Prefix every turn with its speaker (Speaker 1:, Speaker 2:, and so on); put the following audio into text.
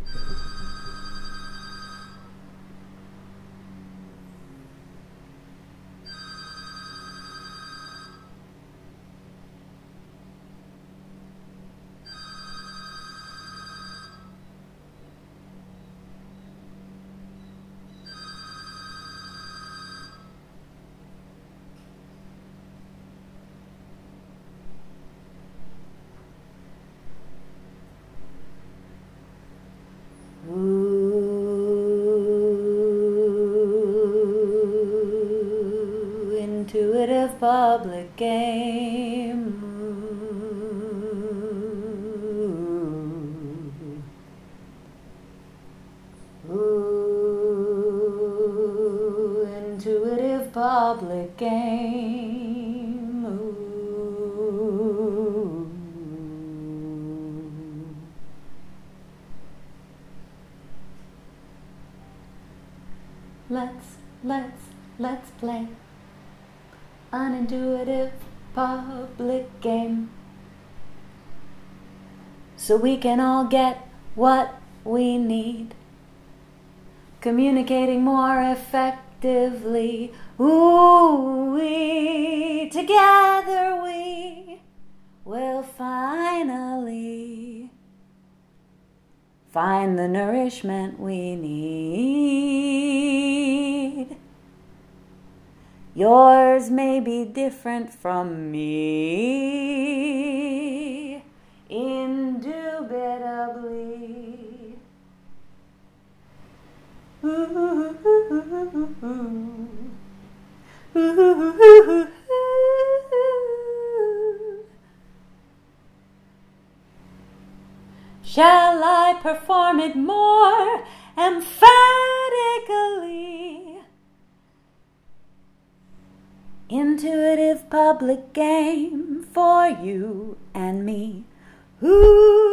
Speaker 1: Intuitive public game. Intuitive public game. Let's play an intuitive public game, so we can all get what we need, communicating more effectively. Together we will finally find the nourishment we need. Yours may be different from me, indubitably. Shall I perform it more emphatically? Intuitive public game for you and me.